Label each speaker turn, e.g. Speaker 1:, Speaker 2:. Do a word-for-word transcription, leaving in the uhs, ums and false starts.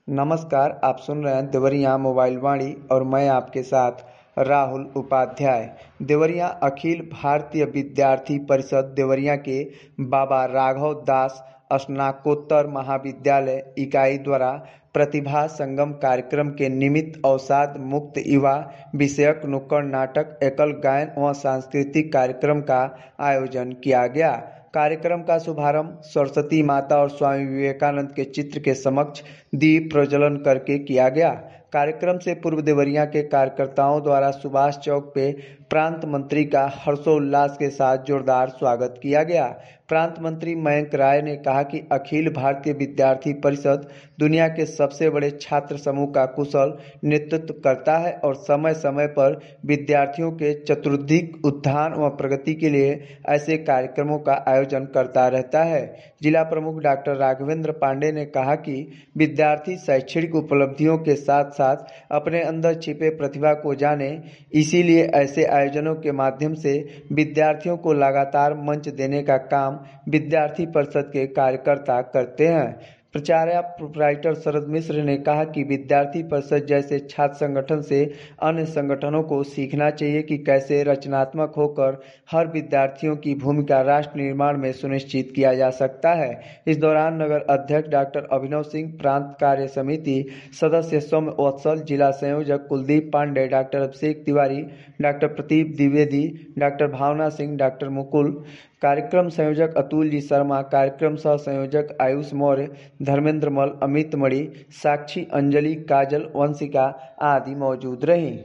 Speaker 1: नमस्कार, आप सुन रहे हैं देवरिया मोबाइल वाणी और मैं आपके साथ राहुल उपाध्याय। देवरिया अखिल भारतीय विद्यार्थी परिषद देवरिया के बाबा राघव दास स्नातकोत्तर महाविद्यालय इकाई द्वारा प्रतिभा संगम कार्यक्रम के निमित्त अवसाद मुक्त युवा विषयक नुक्कड़ नाटक, एकल गायन व सांस्कृतिक कार्यक्रम का आयोजन किया गया। कार्यक्रम का शुभारंभ सरस्वती माता और स्वामी विवेकानंद के चित्र के समक्ष दीप प्रज्वलन करके किया गया। कार्यक्रम से पूर्व देवरिया के कार्यकर्ताओं द्वारा सुभाष चौक पे प्रांत मंत्री का हर्षोल्लास के साथ जोरदार स्वागत किया गया। प्रांत मंत्री मयंक राय ने कहा कि अखिल भारतीय विद्यार्थी परिषद दुनिया के सबसे बड़े छात्र समूह का कुशल नेतृत्व करता है और समय समय पर विद्यार्थियों के चतुर्दिक उत्थान व प्रगति के लिए ऐसे कार्यक्रमों का आयोजन करता रहता है। जिला प्रमुख डॉक्टर राघवेंद्र पांडे ने कहा कि विद्यार्थी शैक्षणिक उपलब्धियों के साथ साथ अपने अंदर छिपे प्रतिभा को जाने, इसीलिए ऐसे आयोजनों के माध्यम से विद्यार्थियों को लगातार मंच देने का काम विद्यार्थी परिषद के कार्यकर्ता करते हैं। प्राचार्य प्रोप्राइटर शरद मिश्र ने कहा कि विद्यार्थी परिषद जैसे छात्र संगठन से अन्य संगठनों को सीखना चाहिए कि कैसे रचनात्मक होकर हर विद्यार्थियों की भूमिका राष्ट्र निर्माण में सुनिश्चित किया जा सकता है। इस दौरान नगर अध्यक्ष डॉक्टर अभिनव सिंह, प्रांत कार्य समिति सदस्य सौम्य वत्सल, जिला संयोजक Kuldeep Pandey, doctor Abhishek Tiwari, doctor Pradeep Dwivedi, doctor Bhavna Singh, doctor Mukul, कार्यक्रम संयोजक अतुल जी शर्मा, कार्यक्रम सह संयोजक आयुष मौर्य, धर्मेंद्र मल, अमित मणि, साक्षी, अंजलि, काजल, वंशिका आदि मौजूद रहीं।